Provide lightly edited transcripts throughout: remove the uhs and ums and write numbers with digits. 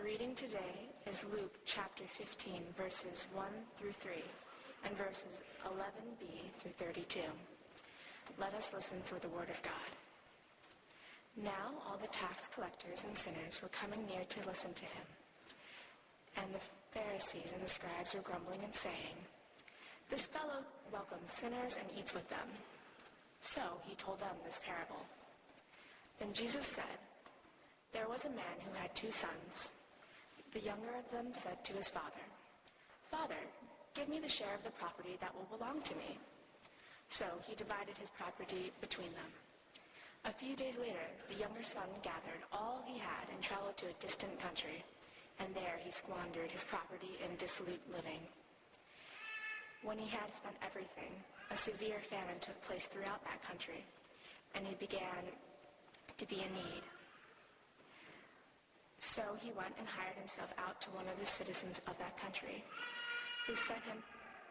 reading today is Luke chapter 15, verses 1 through 3, and verses 11b through 32. Let us listen for the word of God. Now all the tax collectors and sinners were coming near to listen to him. And the Pharisees and the scribes were grumbling and saying, "This fellow welcomes sinners and eats with them." So he told them this parable. Then Jesus said, "There was a man who had 2 sons. The younger of them said to his father, 'Father, give me the share of the property that will belong to me.' So he divided his property between them. A few days later, the younger son gathered all he had and traveled to a distant country, and there he squandered his property in dissolute living. When he had spent everything, a severe famine took place throughout that country, and he began to be in need. So he went and hired himself out to one of the citizens of that country, who sent him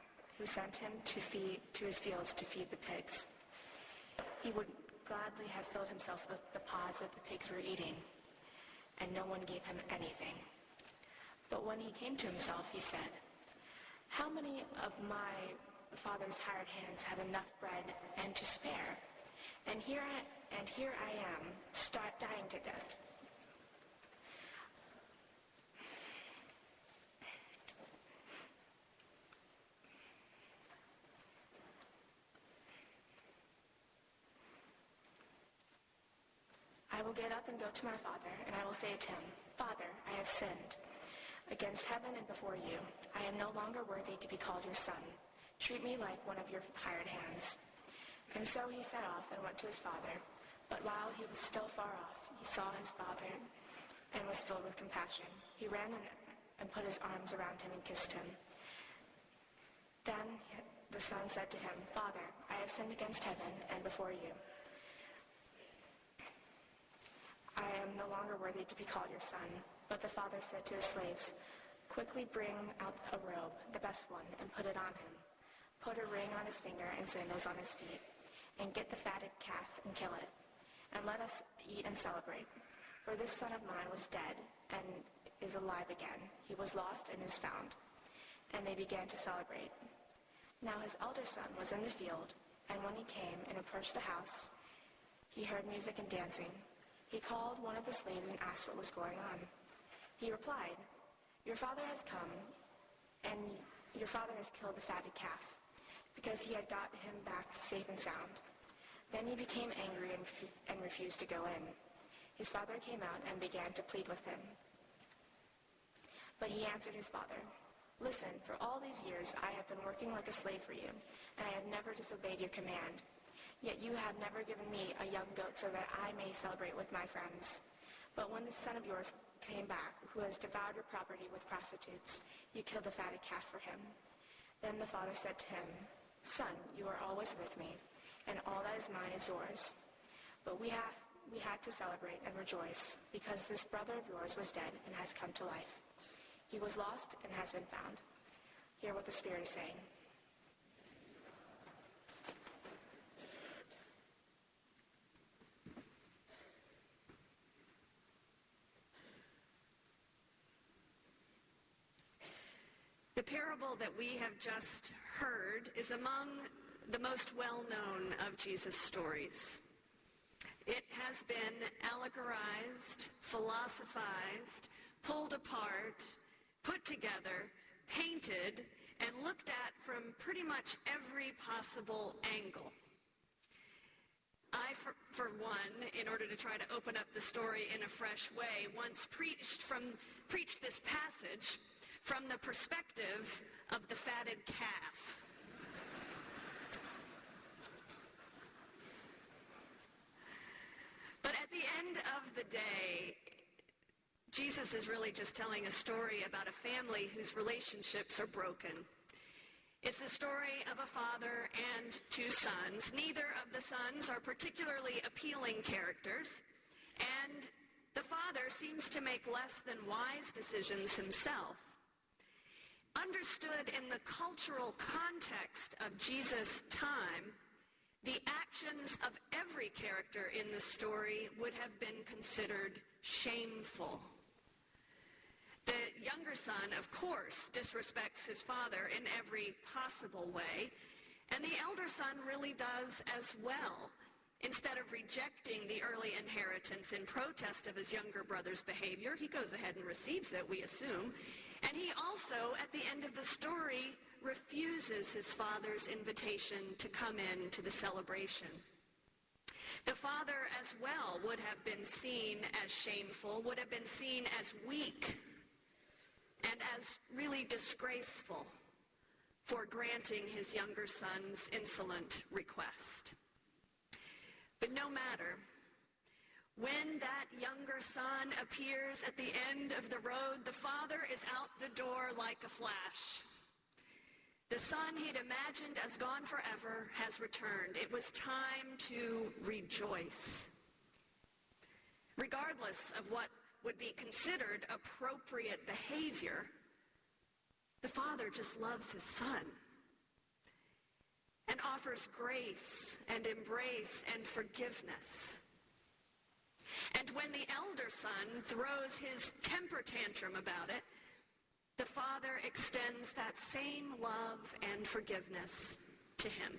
to his fields to feed the pigs. He would gladly have filled himself with the pods that the pigs were eating, and no one gave him anything. But when he came to himself, he said, 'How many of my father's hired hands have enough bread and to spare? And here I am, dying to death. I will get up and go to my father, and I will say to him, Father, I have sinned against heaven and before you. I am no longer worthy to be called your son. Treat me like one of your hired hands.' And so he set off and went to his father. But while he was still far off, he saw his father and was filled with compassion. He ran and put his arms around him and kissed him. Then the son said to him, 'Father, I have sinned against heaven and before you. I am no longer worthy to be called your son.' But the father said to his slaves, 'Quickly bring out a robe, the best one, and put it on him. Put a ring on his finger and sandals on his feet, and get the fatted calf and kill it. And let us eat and celebrate. For this son of mine was dead and is alive again. He was lost and is found.' And they began to celebrate. Now his elder son was in the field, and when he came and approached the house, he heard music and dancing. He called one of the slaves and asked what was going on. He replied, 'Your father has come, and your father has killed the fatted calf, because he had got him back safe and sound.' Then he became angry and refused to go in. His father came out and began to plead with him. But he answered his father, 'Listen, for all these years I have been working like a slave for you, and I have never disobeyed your command. Yet you have never given me a young goat so that I may celebrate with my friends. But when this son of yours came back, who has devoured your property with prostitutes, you killed the fatted calf for him.' Then the father said to him, 'Son, you are always with me, and all that is mine is yours. But we had to celebrate and rejoice, because this brother of yours was dead and has come to life. He was lost and has been found.' Hear what the Spirit is saying. The parable that we have just heard is among the most well-known of Jesus' stories. It has been allegorized, philosophized, pulled apart, put together, painted, and looked at from pretty much every possible angle. I, for one, in order to try to open up the story in a fresh way, once preached this passage from the perspective of the fatted calf. But at the end of the day, Jesus is really just telling a story about a family whose relationships are broken. It's the story of a father and 2 sons. Neither of the sons are particularly appealing characters, and the father seems to make less than wise decisions himself. Understood in the cultural context of Jesus' time, the actions of every character in the story would have been considered shameful. son, of course, disrespects his father in every possible way, and the elder son really does as well. Instead of rejecting the early inheritance in protest of his younger brother's behavior, he goes ahead and receives it, we assume. And he also, at the end of the story, refuses his father's invitation to come in to the celebration. The father as well would have been seen as shameful, would have been seen as weak, and as really disgraceful for granting his younger son's insolent request. But no matter, when that younger son appears at the end of the road, the father is out the door like a flash. The son he'd imagined as gone forever has returned. It was time to rejoice. Regardless of what would be considered appropriate behavior, the father just loves his son and offers grace and embrace and forgiveness. And when the elder son throws his temper tantrum about it, the father extends that same love and forgiveness to him.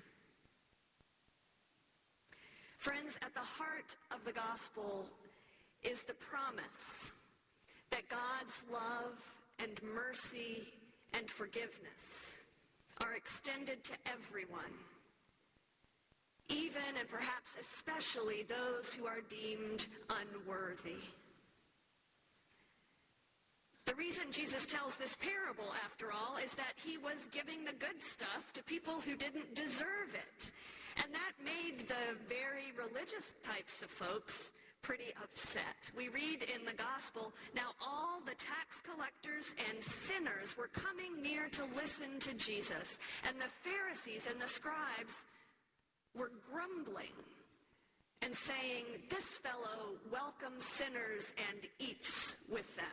Friends, at the heart of the gospel is the promise that God's love and mercy and forgiveness are extended to everyone, even and perhaps especially those who are deemed unworthy. The reason Jesus tells this parable, after all, is that he was giving the good stuff to people who didn't deserve it. And that made the very religious types of folks pretty upset. We read in the gospel, now all the tax collectors and sinners were coming near to listen to Jesus, and the Pharisees and the scribes were grumbling and saying, this fellow welcomes sinners and eats with them.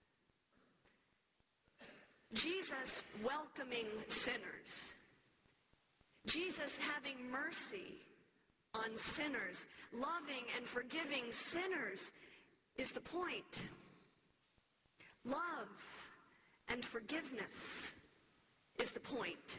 Jesus welcoming sinners, Jesus having mercy on sinners, loving and forgiving sinners is the point. Love and forgiveness is the point.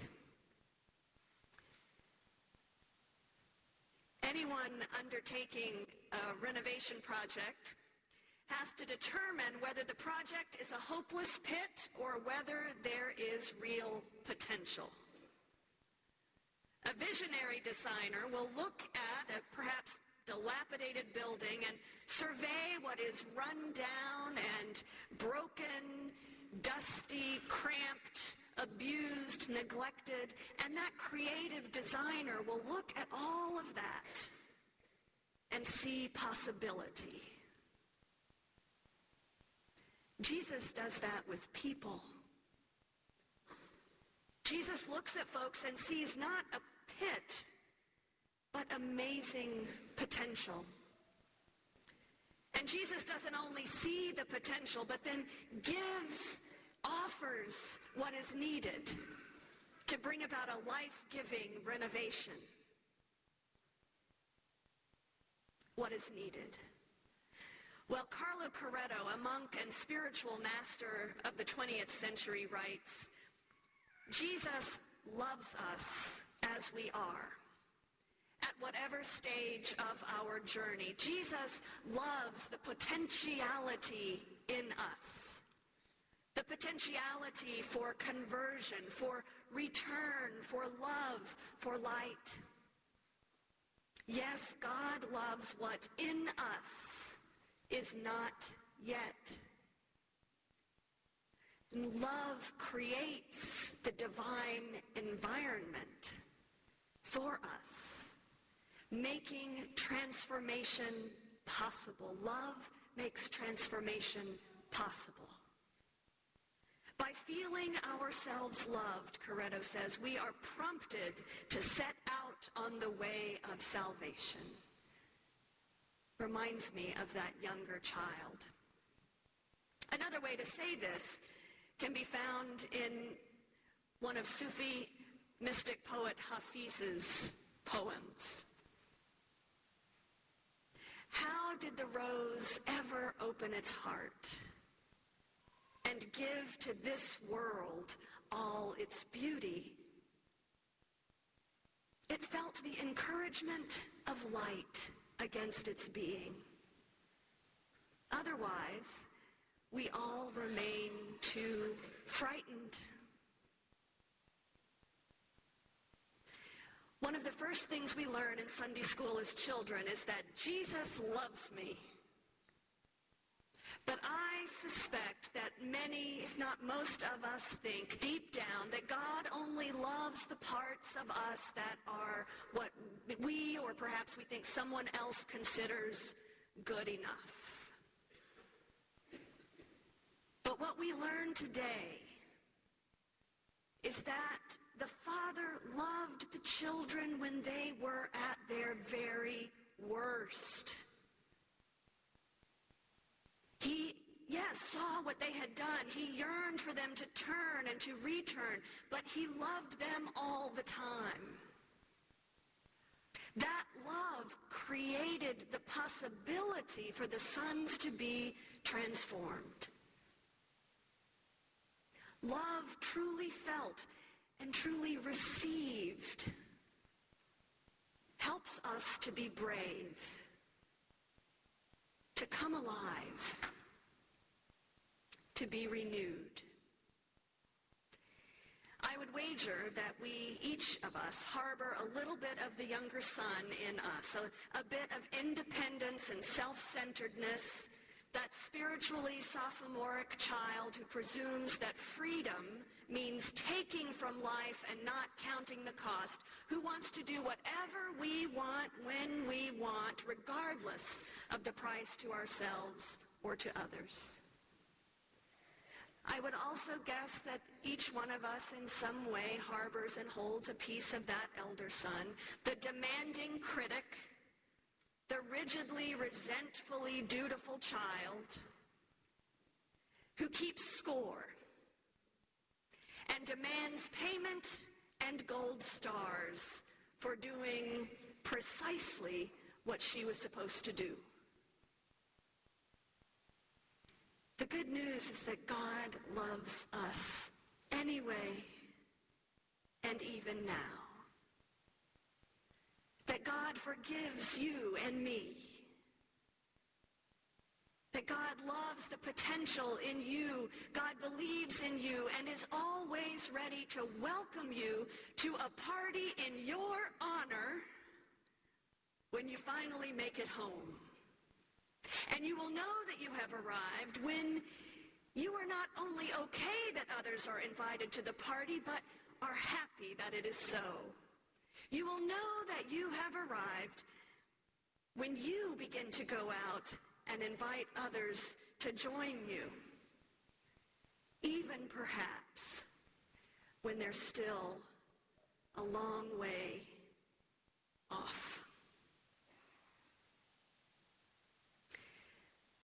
Anyone undertaking a renovation project has to determine whether the project is a hopeless pit or whether there is real potential. A visionary designer will look at a perhaps dilapidated building and survey what is run down and broken, dusty, cramped, abused, neglected, and that creative designer will look at all of that and see possibility. Jesus does that with people. Jesus looks at folks and sees not a pit, but amazing potential. And Jesus doesn't only see the potential, but then offers what is needed to bring about a life-giving renovation. What is needed? Well, Carlo Corretto, a monk and spiritual master of the 20th century, writes, Jesus loves us as we are, at whatever stage of our journey. Jesus loves the potentiality in us, the potentiality for conversion, for return, for love, for light. Yes, God loves what in us is not yet. Love creates the divine environment for us, making transformation possible. Love makes transformation possible. By feeling ourselves loved, Corretto says, we are prompted to set out on the way of salvation. Reminds me of that younger child. Another way to say this can be found in one of Sufi mystic poet Hafiz's poems. How did the rose ever open its heart and and give to this world all its beauty. It felt the encouragement of light against its being. Otherwise, we all remain too frightened. One of the first things we learn in Sunday school as children is that Jesus loves me. But I suspect that many, if not most of us, think deep down that God only loves the parts of us that are what we, or perhaps we think someone else, considers good enough. But what we learn today is that the Father loved the children when they were at their very worst. He, yes, saw what they had done. He yearned for them to turn and to return, but he loved them all the time. That love created the possibility for the sons to be transformed. Love truly felt and truly received helps us to be brave, to come alive, to be renewed. I would wager that we, each of us, harbor a little bit of the younger son in us, a bit of independence and self-centeredness, that spiritually sophomoric child who presumes that freedom means taking from life and not counting the cost, who wants to do whatever we want when we want, regardless of the price to ourselves or to others. I would also guess that each one of us in some way harbors and holds a piece of that elder son, the demanding critic, the rigidly, resentfully dutiful child who keeps score and demands payment and gold stars for doing precisely what she was supposed to do. The good news is that God loves us anyway and even now. That God forgives you and me. That God loves the potential in you. God believes in you and is always ready to welcome you to a party in your honor when you finally make it home. And you will know that you have arrived when you are not only okay that others are invited to the party, but are happy that it is so. You will know that you have arrived when you begin to go out and invite others to join you, even perhaps when they're still a long way